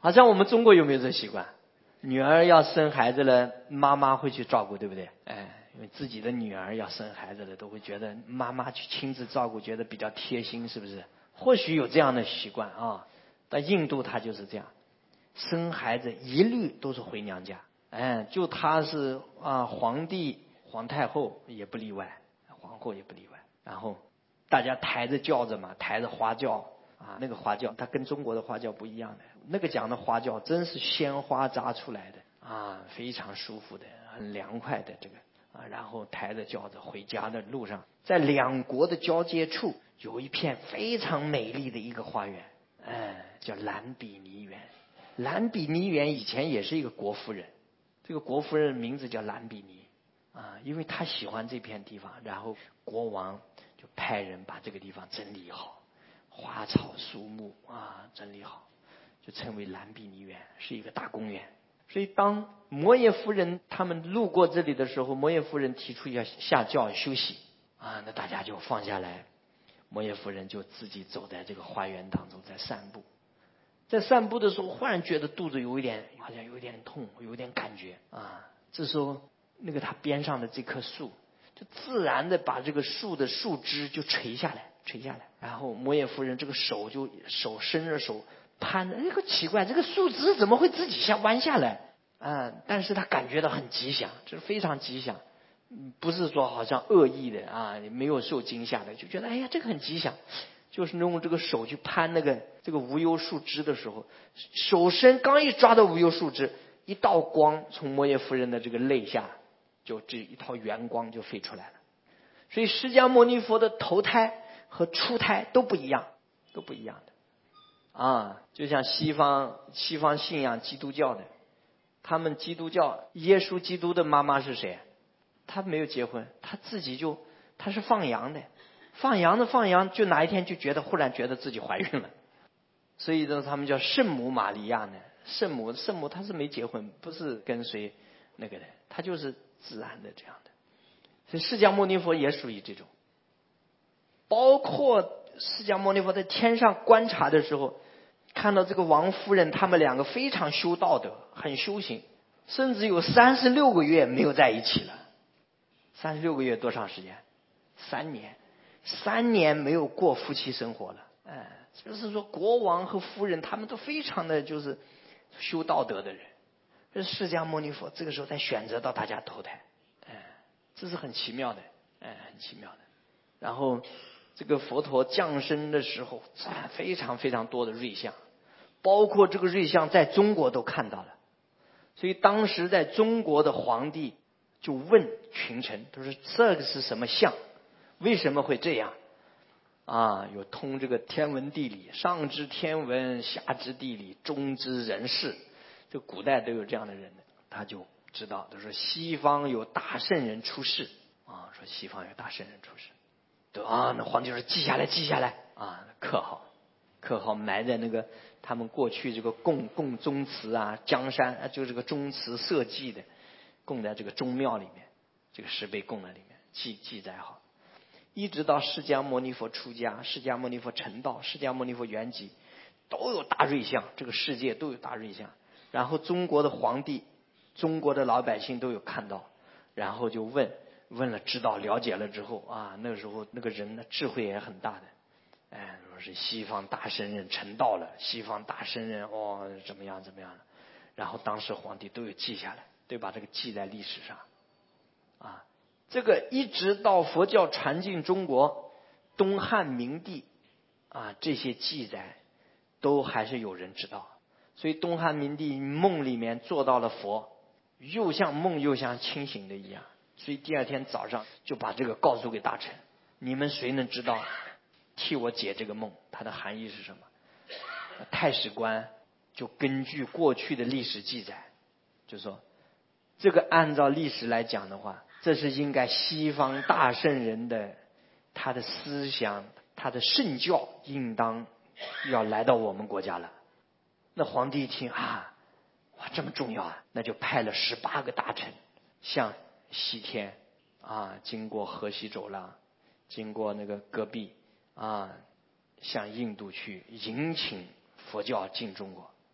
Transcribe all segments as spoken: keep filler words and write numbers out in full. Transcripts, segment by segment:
好像我们中国有没有这习惯？女儿要生孩子了，妈妈会去照顾，对不对？哎，因为自己的女儿要生孩子了，都会觉得妈妈去亲自照顾，觉得比较贴心，是不是？或许有这样的习惯啊，但印度它就是这样，生孩子一律都是回娘家。哎，就他是啊，皇帝、皇太后也不例外，皇后也不例外。然后大家抬着轿子嘛，抬着花轿啊，那个花轿它跟中国的花轿不一样的，那个讲的花轿真是鲜花扎出来的啊，非常舒服的，很凉快的这个啊。然后抬着轿子回家的路上，在两国的交接处有一片非常美丽的一个花园，哎，叫兰比尼园。兰比尼园以前也是一个国夫人，这个国夫人名字叫兰比尼啊，因为她喜欢这片地方，然后国王就派人把这个地方整理好，花草树木啊整理好，就称为兰比尼园，是一个大公园。所以当摩耶夫人他们路过这里的时候，摩耶夫人提出要下轿休息啊，那大家就放下来，摩耶夫人就自己走在这个花园当中在散步。在散步的时候，忽然觉得肚子有一点，好像有一点痛，有一点感觉啊。这时候，那个他边上的这棵树，就自然的把这个树的树枝就垂下来，垂下来。然后摩耶夫人这个手就手伸着手攀着，哎，个奇怪，这个树枝怎么会自己下弯下来啊？但是他感觉到很吉祥，这是非常吉祥，不是说好像恶意的啊，没有受惊吓的，就觉得哎呀，这个很吉祥。就是用这个手去攀那个这个无忧树枝的时候，手伸刚一抓到无忧树枝，一道光从摩耶夫人的这个肋下，就这一套圆光就飞出来了。所以释迦牟尼佛的投胎和出胎都不一样，都不一样的啊。就像西方西方信仰基督教的，他们基督教耶稣基督的妈妈是谁？他没有结婚，他自己就他是放羊的。放羊的放羊，就哪一天就觉得忽然觉得自己怀孕了，所以呢，他们叫圣母玛利亚呢。圣母圣母她是没结婚，不是跟随那个的，她就是自然的这样的。所以释迦牟尼佛也属于这种。包括释迦牟尼佛在天上观察的时候，看到这个王夫人他们两个非常修道德，很修行，甚至有三十六个月没有在一起了。三十六个月多长时间？三年。三年没有过夫妻生活了，哎，就是说国王和夫人他们都非常的就是修道德的人。这释迦牟尼佛这个时候才选择到大家投胎，哎，这是很奇妙的，哎，很奇妙的。然后这个佛陀降生的时候，非常非常多的瑞相，包括这个瑞相在中国都看到了。所以当时在中国的皇帝就问群臣，他说这个是什么相？为什么会这样啊？有通这个天文地理，上知天文，下知地理，中知人事，这古代都有这样的人，他就知道，他说西方有大圣人出世啊，说西方有大圣人出世，对啊，那皇帝说记下来，记下来啊，刻好，刻好埋在那个他们过去这个供供宗祠啊，江山啊，就这个宗祠社稷的，供在这个宗庙里面，这个石碑供在里面，记记载好。一直到释迦牟尼佛出家，释迦牟尼佛成道，释迦牟尼佛圆寂，都有大瑞相，这个世界都有大瑞相。然后中国的皇帝，中国的老百姓都有看到，然后就问问了，知道了解了之后啊，那个时候那个人的智慧也很大的，哎，说是西方大圣人成道了，西方大圣人哦怎么样怎么样了，然后当时皇帝都有记下来，对吧？这个记在历史上啊。这个一直到佛教传进中国，东汉明帝啊，这些记载都还是有人知道。所以东汉明帝梦里面做到了佛，又像梦又像清醒的一样，所以第二天早上就把这个告诉给大臣，你们谁能知道替我解这个梦，它的含义是什么？太史官就根据过去的历史记载，就说这个按照历史来讲的话，这是应该西方大圣人的他的思想，他的圣教应当要来到我们国家了。那皇帝一听啊，哇，这么重要啊，那就派了十八个大臣向西天啊，经过河西走廊，经过那个戈壁啊，向印度去迎请佛教进中国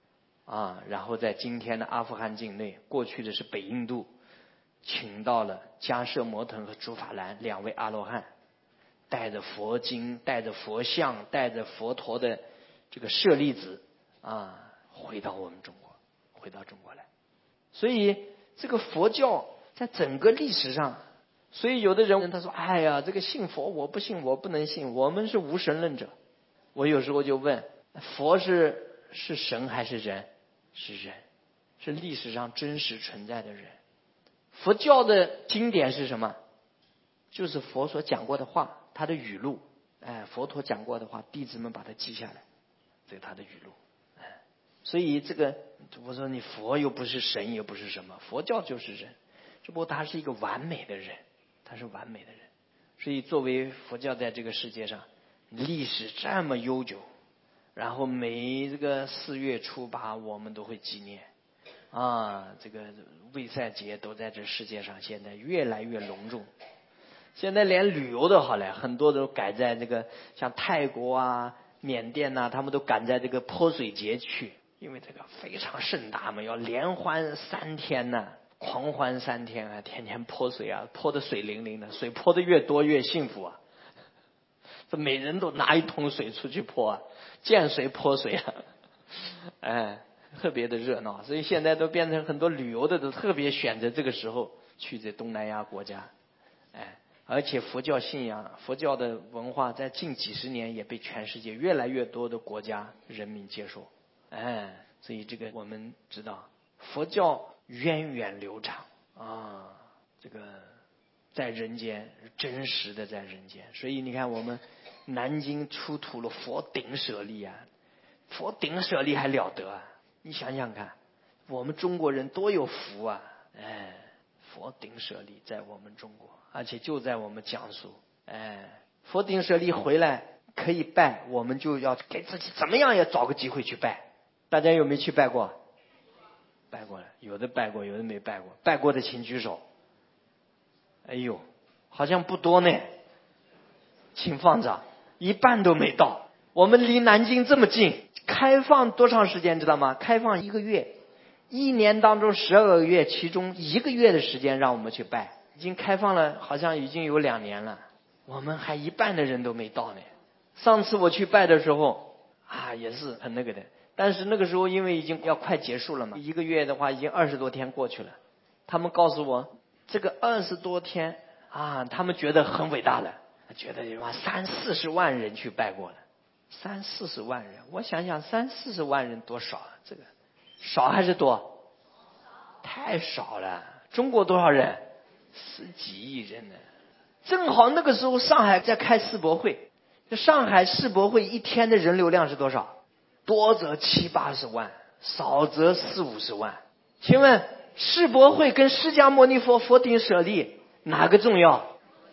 啊，然后在今天的阿富汗境内，过去的是北印度，请到了迦摄摩腾和竺法兰两位阿罗汉，带着佛经，带着佛像，带着佛陀的这个舍利子啊，回到我们中国，回到中国来。所以这个佛教在整个历史上，所以有的人他说：“哎呀，这个信佛我不信，我不能信，我们是无神论者。”我有时候就问：佛是是神还是人？是人，是历史上真实存在的人。佛教的经典是什么？就是佛所讲过的话，他的语录。哎，佛陀讲过的话，弟子们把它记下来，这是他的语录。哎，所以这个我说你佛又不是神，也不是什么，佛教就是人，只不过他是一个完美的人，他是完美的人。所以作为佛教在这个世界上历史这么悠久，然后每这个四月初八我们都会纪念啊，这个卫赛节都在这世界上现在越来越隆重。现在连旅游都好了，很多都改在这个像泰国啊、缅甸呐、啊，他们都赶在这个泼水节去，因为这个非常盛大嘛，要连欢三天呢、啊，狂欢三天啊，天天泼水啊，泼的水灵灵的，水泼的越多越幸福啊。这每人都拿一桶水出去泼啊，见水泼水啊，哎，特别的热闹。所以现在都变成很多旅游的都特别选择这个时候去这东南亚国家，哎。而且佛教信仰、佛教的文化在近几十年也被全世界越来越多的国家人民接受，哎，所以这个我们知道，佛教源远流长啊，这个在人间真实的在人间。所以你看，我们南京出土了佛顶舍利啊，佛顶舍利还了得啊！你想想看，我们中国人多有福啊！哎，佛顶舍利在我们中国。而且就在我们江苏，哎，佛顶舍利回来可以拜，我们就要给自己怎么样也找个机会去拜。大家有没有去拜过？拜过了，有的拜过，有的没拜过。拜过的请举手。哎呦，好像不多呢，请放掌，一半都没到。我们离南京这么近，开放多长时间知道吗？开放一个月，一年当中十二个月，其中一个月的时间让我们去拜。已经开放了，好像已经有两年了，我们还一半的人都没到呢。上次我去拜的时候啊，也是很那个的，但是那个时候因为已经要快结束了嘛，一个月的话已经二十多天过去了。他们告诉我，这个二十多天啊，他们觉得很伟大了，觉得有三四十万人去拜过了，三四十万人，我想想三四十万人多少啊？这个少还是多？太少了。中国多少人？十几亿人呢，正好那个时候上海在开世博会，上海世博会一天的人流量是多少？多则七八十万，少则四五十万。请问世博会跟释迦牟尼佛佛顶舍利哪个重要？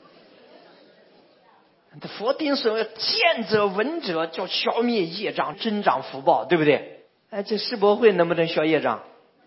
佛顶舍利见者闻者叫消灭业障，增长福报，对不对？哎，这世博会能不能消业障？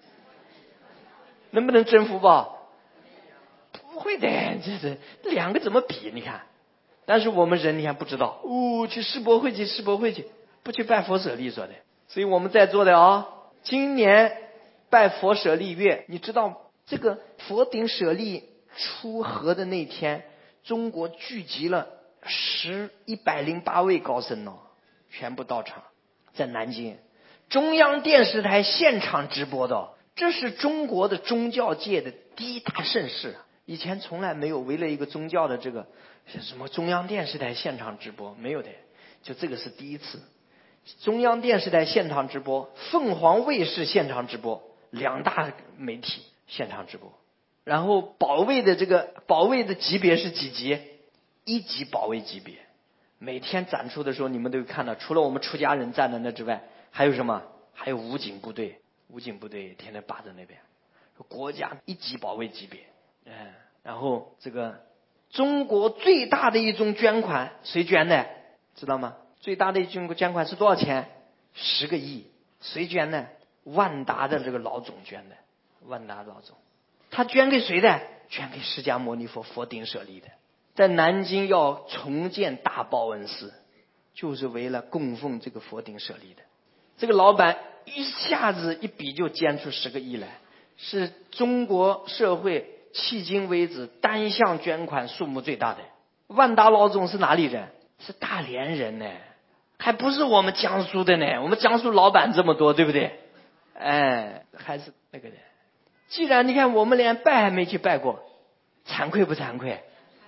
能不能增福报？不会的，这这两个怎么比？你看，但是我们人你看不知道，哦，去世博会去，世博会去，不去拜佛舍利说的。所以我们在座的啊、哦，今年拜佛舍利月，你知道这个佛顶舍利出河的那天，中国聚集了十一百零八位高僧哦，全部到场，在南京中央电视台现场直播的，这是中国的宗教界的第一大盛事。以前从来没有为了一个宗教的这个什么中央电视台现场直播，没有的，就这个是第一次。中央电视台现场直播，凤凰卫视现场直播，两大媒体现场直播。然后保卫的这个保卫的级别是几级？一级保卫级别。每天展出的时候，你们都看到，除了我们出家人站在那之外，还有什么？还有武警部队，武警部队天天霸在那边，国家一级保卫级别。哎，然后这个中国最大的一宗捐款谁捐的？知道吗？最大的一宗捐款是多少钱？十个亿。谁捐的？万达的这个老总捐的。万达老总，他捐给谁的？捐给释迦牟尼佛佛顶舍利的。在南京要重建大报恩寺，就是为了供奉这个佛顶舍利的。 这个老板一下子一笔就捐出十个亿来，是中国社会迄今为止单项捐款数目最大的。万达老总是哪里人？是大连人呢，还不是我们江苏的呢。我们江苏老板这么多，对不对？哎，还是那个人。既然你看我们连拜还没去拜过，惭愧不惭愧？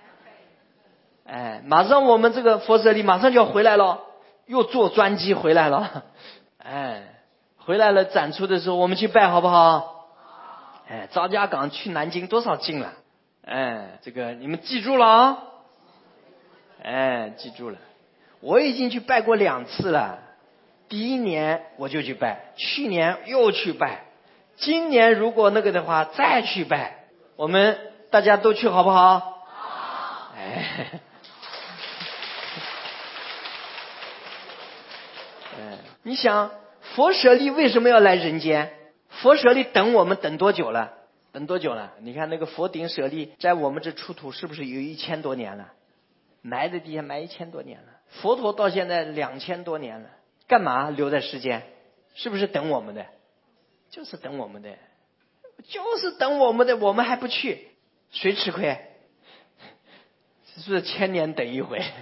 哎，马上我们这个佛舍利马上就要回来了，又坐专机回来了。哎，回来了展出的时候我们去拜好不好？哎，张家港去南京多少近了？哎，这个你们记住了啊！哎，记住了。我已经去拜过两次了，第一年我就去拜，去年又去拜，今年如果那个的话再去拜，我们大家都去好不好？好。哎，哎，你想佛舍利为什么要来人间？佛舍利等我们等多久了？等多久了？你看那个佛顶舍利在我们这出土是不是有一千多年了？埋在地下埋一千多年了。佛陀到现在两千多年了，干嘛留在世间？是不是等我们的？就是等我们的，就是等我们的，我们还不去，谁吃亏？是不是千年等一回？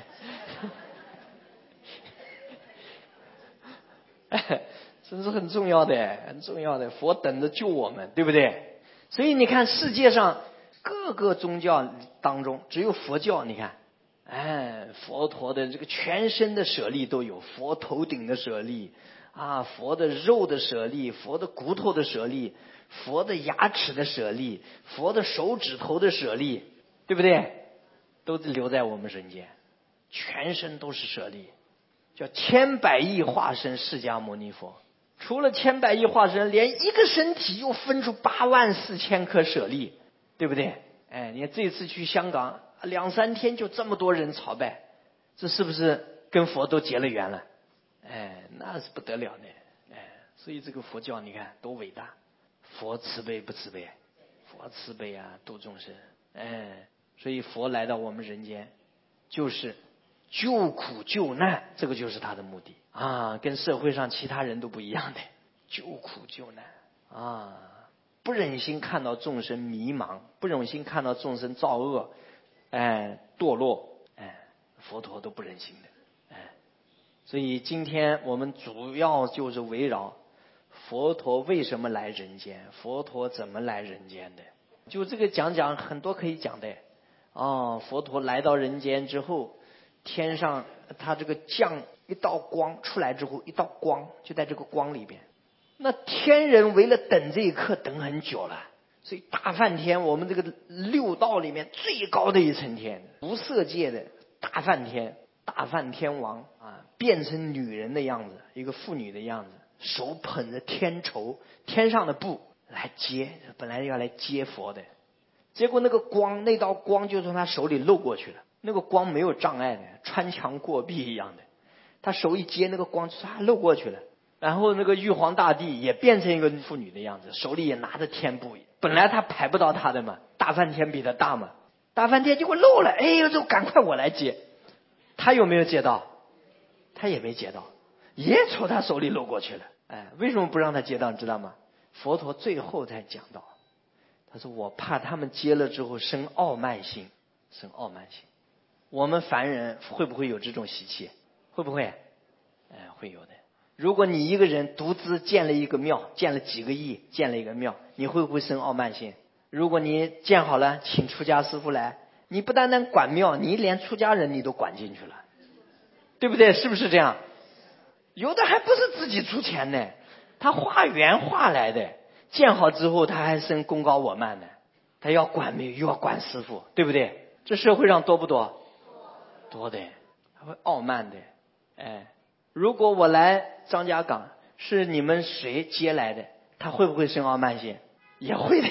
这是很重要的，很重要的。佛等着救我们，对不对？所以你看世界上各个宗教当中，只有佛教，你看哎，佛陀的这个全身的舍利都有，佛头顶的舍利啊，佛的肉的舍利，佛的骨头的舍利，佛的牙齿的舍利，佛的手指头的舍利，对不对？都留在我们人间，全身都是舍利，叫千百亿化身释迦牟尼佛。除了千百亿化身，连一个身体又分出八万四千颗舍利，对不对？哎，你看这次去香港两三天就这么多人朝拜，这是不是跟佛都结了缘了？哎，那是不得了的。哎，所以这个佛教你看多伟大，佛慈悲不慈悲？佛慈悲啊，度众生。哎，所以佛来到我们人间就是救苦救难，这个就是他的目的啊，跟社会上其他人都不一样的，救苦救难啊，不忍心看到众生迷茫，不忍心看到众生造恶，哎，堕落，哎，佛陀都不忍心的，哎，所以今天我们主要就是围绕佛陀为什么来人间，佛陀怎么来人间的，就这个讲讲，很多可以讲的。哦，佛陀来到人间之后，天上他这个降一道光出来之后，一道光就在这个光里边，那天人为了等这一刻等很久了，所以大梵天，我们这个六道里面最高的一层天，无色界的大梵天，大梵天王啊，变成女人的样子，一个妇女的样子，手捧着天绸，天上的布来接，本来要来接佛的，结果那个光，那道光就从他手里漏过去了，那个光没有障碍的，穿墙过壁一样的，他手一接，那个光唰漏过去了。然后那个玉皇大帝也变成一个妇女的样子，手里也拿着天布，本来他排不到他的嘛，大梵天比他大嘛，大梵天结果漏了，哎呦，就赶快我来接。他有没有接到？他也没接到，也从他手里漏过去了。哎，为什么不让他接到？你知道吗？佛陀最后才讲到，他说我怕他们接了之后生傲慢心，生傲慢心。我们凡人会不会有这种习气？会不会？哎，会有的。如果你一个人独自建了一个庙，建了几个亿，建了一个庙，你会不会生傲慢心？如果你建好了，请出家师父来，你不单单管庙，你连出家人你都管进去了，对不对？是不是这样？有的还不是自己出钱呢，他化缘化来的，建好之后他还生功高我慢呢，他要管庙又要管师父，对不对？这社会上多不多？多的，他会傲慢的。哎，如果我来张家港是你们谁接来的，他会不会生傲慢心？也会的。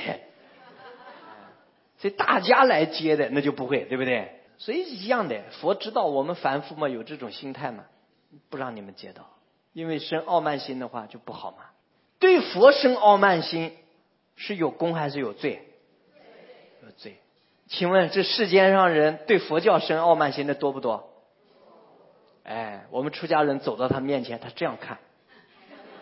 所以大家来接的那就不会，对不对？所以一样的，佛知道我们凡夫嘛有这种心态嘛，不让你们接到，因为生傲慢心的话就不好嘛。对佛生傲慢心是有功还是有罪？有罪。请问这世间上人对佛教生傲慢心的多不多？哎，我们出家人走到他面前，他这样看，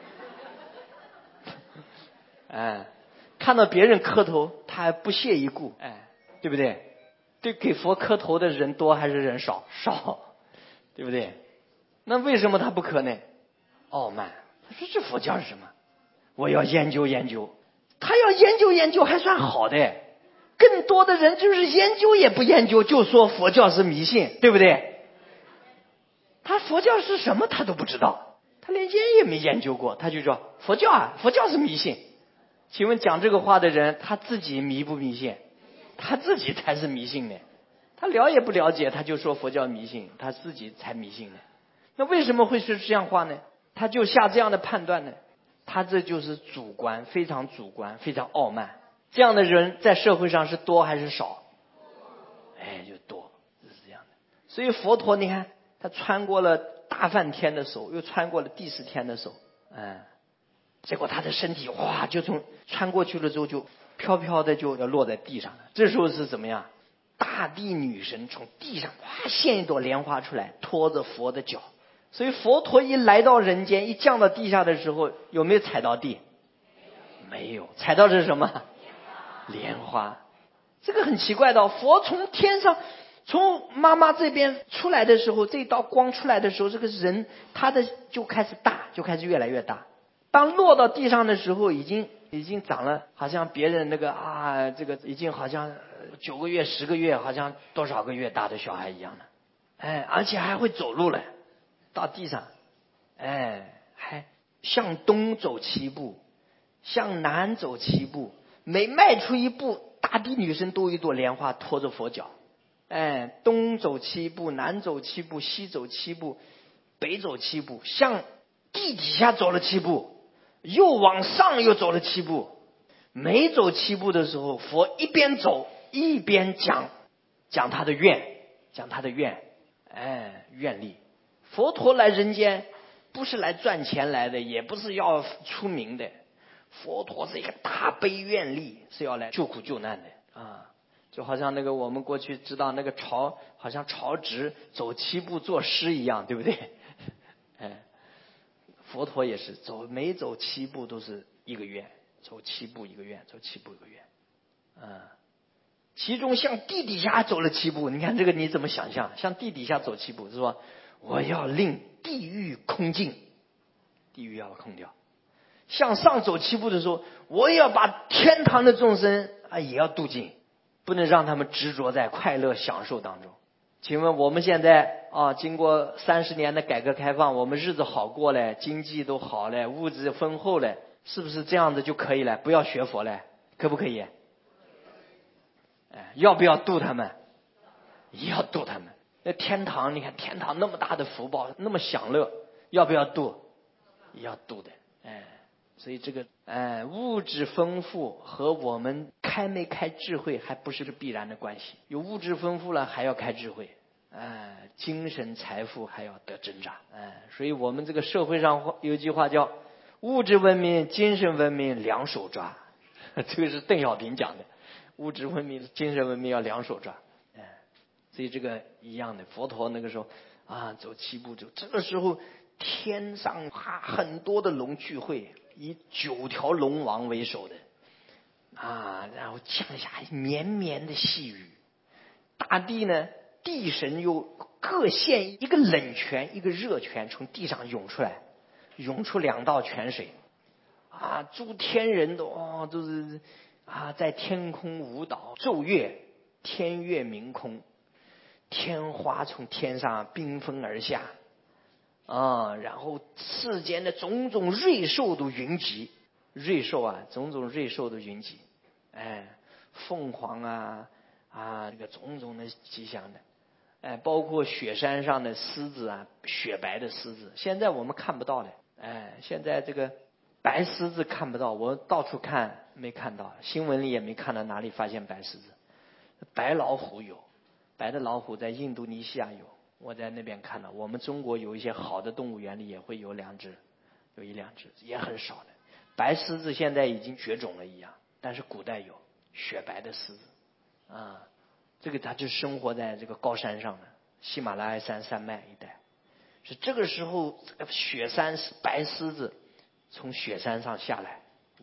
哎，看到别人磕头，他还不屑一顾，哎，对不对？对，给佛磕头的人多还是人少？少，对不对？那为什么他不磕呢？傲慢，他说这佛教是什么？我要研究研究。他要研究研究还算好的，更多的人就是研究也不研究，就说佛教是迷信，对不对？他佛教是什么他都不知道，他连研也没研究过，他就说佛教啊，佛教是迷信。请问讲这个话的人，他自己迷不迷信？他自己才是迷信的。他了也不了解，他就说佛教迷信，他自己才迷信呢。那为什么会说这样话呢？他就下这样的判断呢？他这就是主观，非常主观，非常傲慢。这样的人在社会上是多还是少？哎，就多，是这样的。所以佛陀你看，他穿过了大梵天的手，又穿过了第十天的手，嗯，结果他的身体哇，就从穿过去了之后，就飘飘的就要落在地上了。这时候是怎么样？大地女神从地上哇现一朵莲花出来，拖着佛的脚。所以佛陀一来到人间，一降到地下的时候，有没有踩到地？没有，踩到的是什么？莲花。这个很奇怪的，佛从天上从妈妈这边出来的时候，这道光出来的时候，这个人他的就开始大，就开始越来越大。当落到地上的时候，已经已经长了，好像别人那个啊，这个已经好像九个月、十个月，好像多少个月大的小孩一样的，哎，而且还会走路了，到地上，哎，还向东走七步，向南走七步，每迈出一步，大地女神都有一朵莲花拖着佛脚，哎，东走七步，南走七步，西走七步，北走七步，向地底下走了七步。又往上又走了七步，每走七步的时候，佛一边走一边讲讲他的愿，讲他的愿，哎，愿力。佛陀来人间不是来赚钱来的，也不是要出名的，佛陀是一个大悲愿力，是要来救苦救难的啊！就好像那个我们过去知道那个曹，好像曹植走七步作诗一样，对不对？哎。佛陀也是走，每走七步都是一个愿，走七步一个愿，走七步一个愿，嗯，其中向地底下走了七步，你看这个你怎么想象？向地底下走七步，是说我要令地狱空尽，地狱要空掉。向上走七步的时候，我也要把天堂的众生啊也要度尽，不能让他们执着在快乐享受当中。请问我们现在啊，经过三十年的改革开放，我们日子好过了，经济都好了，物质丰厚了，是不是这样子就可以了？不要学佛了，可不可以？哎，要不要度他们？要度他们。那天堂，你看天堂那么大的福报，那么享乐，要不要度？要度的。哎，所以这个哎物质丰富和我们开没开智慧还不是必然的关系。有物质丰富了，还要开智慧。哎，精神财富还要得增长，哎，所以我们这个社会上有一句话叫物质文明、精神文明两手抓，这个是邓小平讲的，物质文明、精神文明要两手抓，哎，所以这个一样的，佛陀那个时候啊，走七步走，这个时候天上哈很多的龙聚会，以九条龙王为首的啊，然后降下绵绵的细雨，大地呢。地神又各现一个冷泉一个热泉从地上涌出来，涌出两道泉水啊，诸天人都哦都是啊在天空舞蹈奏乐，天乐明空，天花从天上缤纷而下啊，然后世间的种种瑞兽都云集，瑞兽啊种种瑞兽都云集，哎，凤凰啊啊这个种种的吉祥的，哎，包括雪山上的狮子啊，雪白的狮子，现在我们看不到了。哎，现在这个白狮子看不到，我到处看没看到，新闻里也没看到哪里发现白狮子。白老虎有，白的老虎在印度尼西亚有，我在那边看到。我们中国有一些好的动物园里也会有两只，有一两只，也很少的。白狮子现在已经绝种了一样，但是古代有雪白的狮子啊。这个它就生活在这个高山上的喜马拉雅山山脉一带，是这个时候这个雪山白狮子从雪山上下来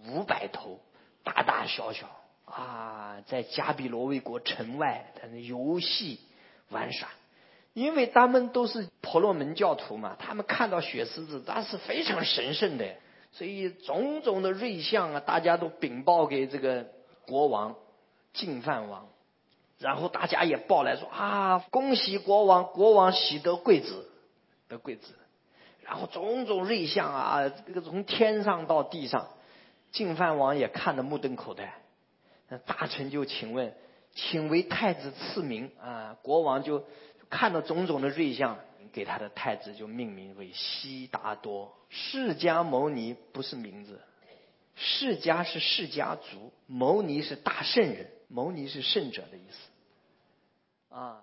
五百头，大大小小啊，在迦毗罗卫国城外在那游戏玩耍。因为他们都是婆罗门教徒嘛，他们看到雪狮子那是非常神圣的，所以种种的瑞相啊，大家都禀报给这个国王净饭王，然后大家也报来说啊，恭喜国王，国王喜得贵子，得贵子。然后种种瑞相啊，这个从天上到地上，净饭王也看得目瞪口呆。那大臣就请问，请为太子赐名啊，国王就看到种种的瑞相，给他的太子就命名为悉达多。释迦牟尼不是名字，释迦是释迦族，牟尼是大圣人，牟尼是圣者的意思啊。